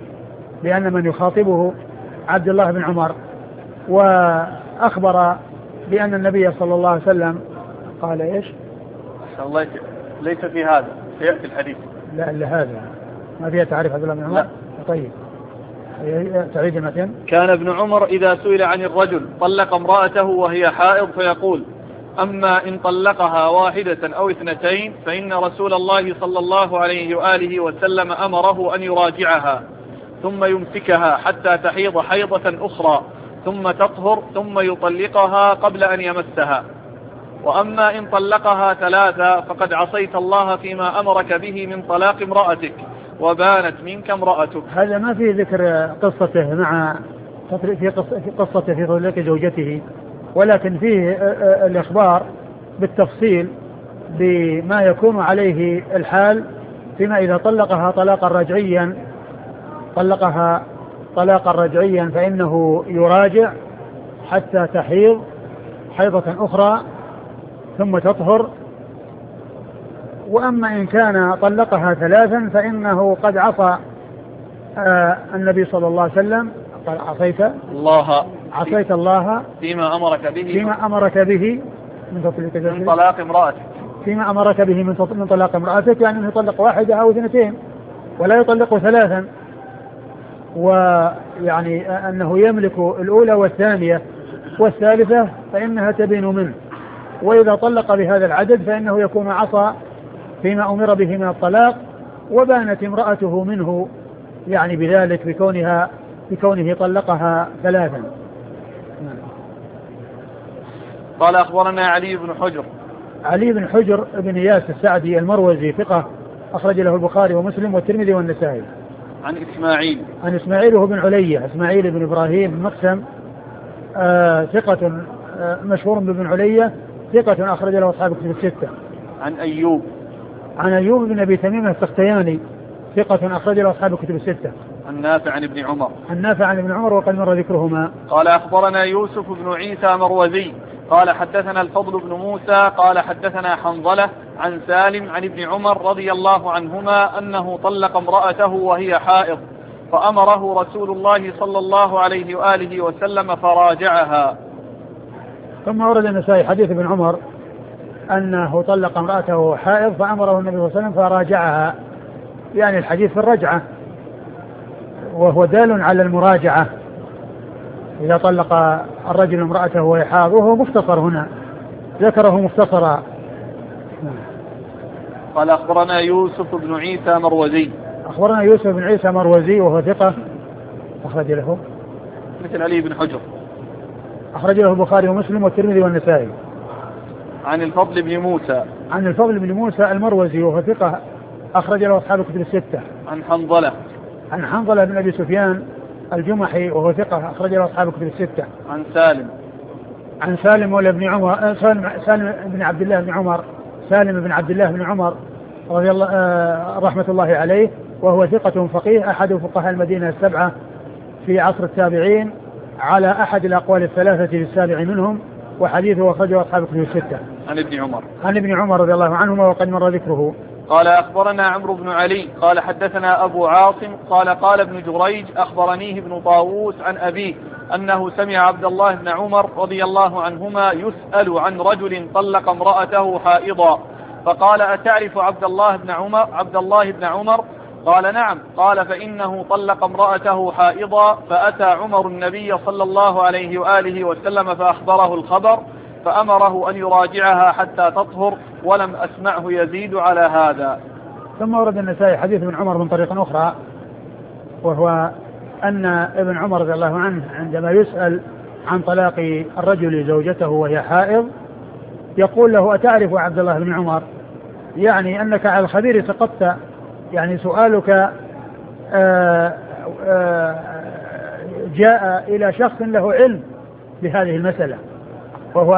B: بن عمر، وأخبر بأن النبي صلى الله عليه وسلم قال إيش؟
A: الله ليس في هذا، سيأتي الحديث.
B: لا هذا ما فيها تعريف عبد الله بن عمر. طيب تعيد المتن.
A: كان ابن عمر إذا سئل عن الرجل طلق امرأته وهي حائض فيقول أما إن طلقها واحدة أو اثنتين فإن رسول الله صلى الله عليه وآله وسلم أمره أن يراجعها ثم يمسكها حتى تحيض حيضة أخرى ثم تطهر ثم يطلقها قبل أن يمسها. وأما إن طلقها ثلاثة فقد عصيت الله فيما أمرك به من طلاق امرأتك وبانت منك امرأتك.
B: هذا ما في ذكر قصته مع في قصته في طلاق زوجته، ولكن فيه الإخبار بالتفصيل بما يكون عليه الحال فيما إذا طلقها طلاقا رجعيا فإنه يراجع حتى تحيض حيضة أخرى ثم تطهر. وأما إن كان طلقها ثلاثا فإنه قد عصى النبي صلى الله عليه وسلم، قال عصيت الله
A: فيما أمرك به
B: من
A: طلاق امرأتك،
B: فيما أمرك به من طلاق امرأتك، يعني أنه يطلق واحدة أو اثنتين ولا يطلق ثلاثا، ويعني أنه يملك الأولى والثانية والثالثة فإنها تبين منه، وإذا طلق بهذا العدد فإنه يكون عصى فيما أمر به من الطلاق وبانت امرأته منه، يعني بذلك بكونه طلقها ثلاثا.
A: قال أخبرنا علي بن حجر بن إياس السعدي المروزي ثقة، أخرج له البخاري ومسلم والترمذي والنسائي. عن إسماعيل.
B: عن إسماعيل هو بن علية، إسماعيل بن إبراهيم مقسم، ثقة مشهور بن علية، ثقة أخرج له أصحاب كتب الستة.
A: عن أيوب.
B: عن أيوب بن أبي تميم السختياني، ثقة أخرج له أصحاب كتب الستة.
A: عن نافع عن ابن عمر.
B: عن نافع عن ابن عمر وقد مر ذكرهما.
A: قال أخبرنا يوسف بن عيسى مروزي قال حدثنا الفضل بن موسى قال حدثنا حنظلة عن سالم عن ابن عمر رضي الله عنهما أنه طلق امرأته وهي حائض فأمره رسول الله صلى الله عليه وآله وسلم فراجعها.
B: ثم ورد النسائي حديث ابن عمر أنه طلق امرأته وهو حائض فأمره النبي صلى الله عليه وسلم فراجعها، يعني الحديث في الرجعة، وهو دال على المراجعة إذا طلق الرجل امرأته وهي حائض، وهو مختصر هنا ذكره مختصرا.
A: قال أخبرنا يوسف بن عيسى مروزي.
B: أخبرنا يوسف بن عيسى مروزي وهو ثقة أخرج له
A: مثل علي بن حجر،
B: أخرج له البخاري ومسلم والترمذي والنسائي.
A: عن الفضل بن موسى.
B: عن الفضل بن موسى المروزي وهو ثقة أخرج له أصحاب كتب الستة.
A: عن حنظلة.
B: عن حنظلة بن أبي سفيان الجمحي وهو ثقة أخرج له أصحاب كتب الستة.
A: عن سالم.
B: عن سالم مولى بن عمر، سالم بن عبد الله بن عمر، سالم بن عبد الله بن عمر رضي الله رحمة الله عليه، وهو ثقة فقيه أحد فقهاء المدينة السبعة في عصر التابعين على أحد الأقوال الثلاثة في السابع منهم، وحديثه أخرجه أصحاب كتب الستة.
A: عن ابن عمر.
B: عن ابن عمر رضي الله عنهما وقد مر ذكره.
A: قال أخبرنا عمرو بن علي قال حدثنا أبو عاصم قال ابن جريج أخبرنيه ابن طاووس عن أبيه أنه سمع عبد الله بن عمر رضي الله عنهما يسأل عن رجل طلق امرأته حائضا فقال أتعرف عبد الله بن عمر؟ قال نعم. قال فإنه طلق امرأته حائضا فأتى عمر النبي صلى الله عليه وآله وسلم فأخبره الخبر فأمره أن يراجعها حتى تطهر ولم أسمعه يزيد على هذا.
B: ثم ورد النسائي حديث ابن عمر من طريق أخرى، وهو أن ابن عمر رضي الله عنه عندما يسأل عن طلاق الرجل زوجته وهي حائض يقول له أتعرف عبد الله بن عمر؟ يعني أنك على الخبير سقطت، يعني سؤالك جاء إلى شخص له علم بهذه المسألة، وهو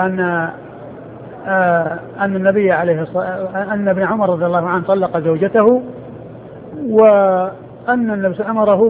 B: أن النبي عليه أن ابن عمر رضي الله عنه طلق زوجته، وأن النبي أمره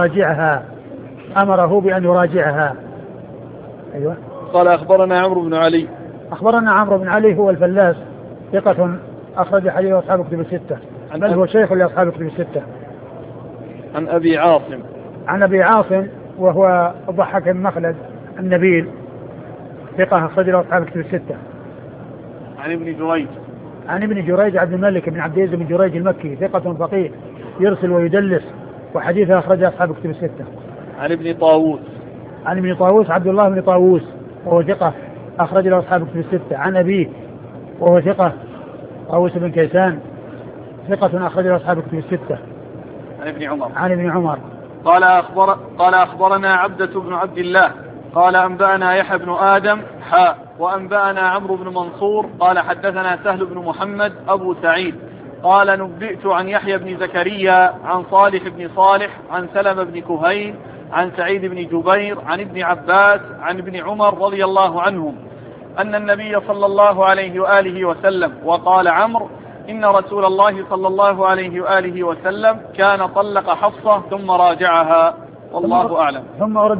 B: بأن يراجعها. أيوة.
A: قال أخبرنا عمرو بن علي.
B: أخبرنا عمرو بن علي هو الفلاس ثقة أخرج حديث أصحاب كتب الستة، بل هو شيخ لأصحاب كتب الستة.
A: عن أبي عاصم.
B: عن أبي عاصم وهو الضحاك بن مخلد النبيل ثقة أخرج له أصحاب كتب الستة.
A: عن ابن جريج.
B: عن ابن جريج عبد الملك بن عبد العزيز بن جريج المكي ثقة فقيه يرسل ويدلس وحديثه أخرج أصحاب كتب الستة.
A: عن ابن طاووس.
B: عن ابن طاووس عبد الله بن طاووس وهو ثقة أخرج له أصحاب كتب الستة. عن أبيه وهو ثقة طاووس بن كيسان ثقة أخرج له أصحاب كتب الستة.
A: عن ابن عمر.
B: عن ابن عمر.
A: قال أخبرنا عبدة بن عبد الله قال أنبأنا يحيى بن آدم وأنبأنا عمرو بن منصور قال حدثنا سهل بن محمد أبو سعيد قال نبئت عن يحيى بن زكريا عن صالح بن صالح عن سلمة بن كهيل عن سعيد بن جبير عن ابن عباس عن ابن عمر رضي الله عنهم أن النبي صلى الله عليه وآله وسلم وقال عمرو إن رسول الله صلى الله عليه وآله وسلم كان طلق حفصة ثم راجعها والله أعلم.
B: ثم أورد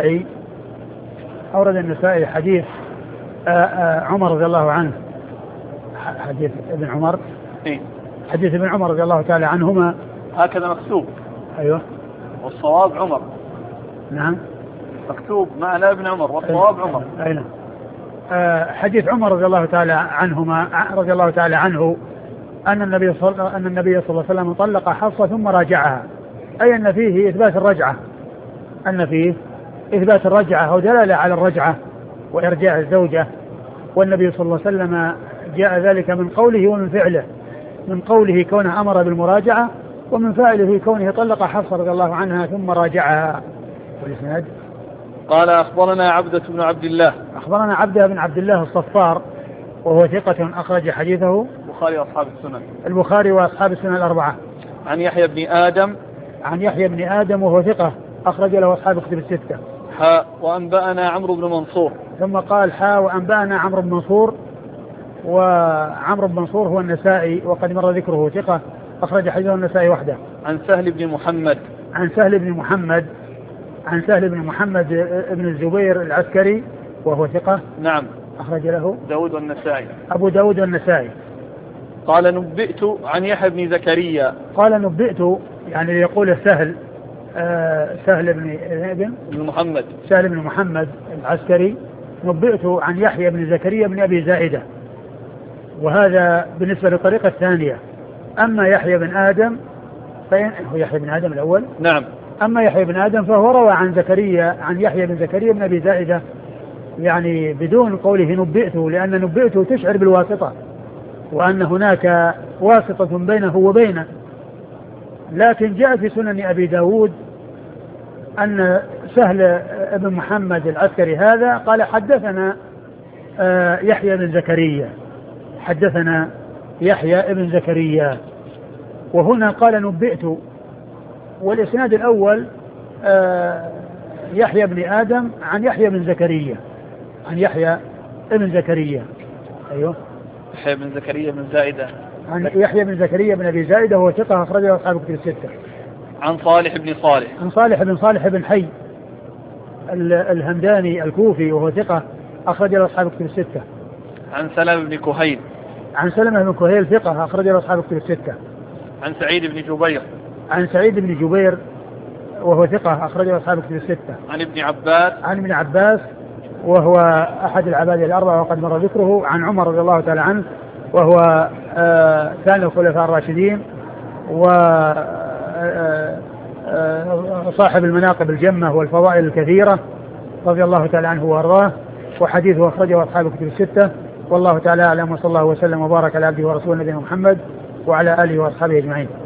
B: النسائي حديث عمر رضي الله عنه، حديث ابن عمر. حديث ابن عمر رضي الله تعالى عنهما
A: هكذا مكتوب.
B: أيوة.
A: والصواب عمر.
B: نعم
A: مكتوب معنى ابن عمر والصواب عمر.
B: أي نعم. حديث عمر رضي الله تعالى عنه أن النبي صلى الله عليه وسلم طلق حفصة ثم راجعها، أي أن فيه إثبات الرجعة أو دلالة على الرجعة وإرجاع الزوجة، والنبي صلى الله عليه وسلم جاء ذلك من قوله ومن فعله، من قوله كونه أمر بالمراجعة، ومن فعله كونه طلق حفصة رضي الله عنها ثم راجعها. والإسناد
A: قال أخبرنا عبدة بن عبد الله.
B: أخبرنا عبدة بن عبد الله الصفار وهو ثقة أخرج حديثه
A: البخاري وأصحاب السنن.
B: البخاري وأصحاب السنن الأربعة.
A: عن يحيى بن آدم.
B: عن يحيى بن آدم وهو ثقة أخرج له أصحاب كتب الستة.
A: وأنبأنا عمرو بن منصور.
B: ثم قال وأنبأنا عمرو بن منصور، وعمرو بن منصور هو النسائي وقد مر ذكره، ثقة أخرج حديثه النسائي وحده.
A: عن سهل بن محمد.
B: عن سهل بن محمد بن الزبير العسكري وهو ثقة.
A: نعم.
B: أخرج له
A: داود والنسائي.
B: أبو داود والنسائي.
A: قال نبئت عن يحيى بن زكريا.
B: قال نبئت يعني يقول سهل بن محمد العسكري، نبئت عن يحيى بن زكريا بن أبي زائدة، وهذا بالنسبة للطريقة الثانية. أما يحيى بن آدم هو يحيى بن آدم الأول.
A: نعم.
B: أما يحيى بن آدم فهو روى عن يحيى بن زكريا بن أبي زائدة يعني بدون قوله نبئته، لأن نبئته تشعر بالواسطة وأن هناك واسطة بينه وبينه. لكن جاء في سنن أبي داود أن سهل بن محمد العسكري هذا قال حدثنا يحيى بن زكريا، وهنا قال نبئت. والإسناد الأول يحيى بن آدم عن يحيى بن زكريا أيوه
A: يحيى بن زكريا بن زائدة.
B: عن يحيى بن زكريا بن أبي زائدة وهو ثقة أخرجه أصحاب كتب الستة.
A: عن صالح بن
B: صالح بن حي الهمداني الكوفي وهو ثقة أخرجه أصحاب كتب الستة.
A: عن سلمة بن
B: كهيل ثقة أخرجه أصحاب كتب الستة.
A: عن سعيد بن جبير
B: وهو ثقة أخرجه أصحاب كتب الستة.
A: عن ابن
B: عباس وهو أحد العباد الأربعة وقد مر ذكره. عن عمر رضي الله تعالى عنه وهو ثاني الخلفاء الراشدين وصاحب المناقب الجمة والفضائل الكثيرة رضي الله تعالى عنه وأرضاه، وحديثه أخرجه أصحاب كتب الستة. والله تعالى أعلم، وصلى الله وسلم وبارك على عبده ورسوله نبينا محمد وعلى آله وأصحابه أجمعين.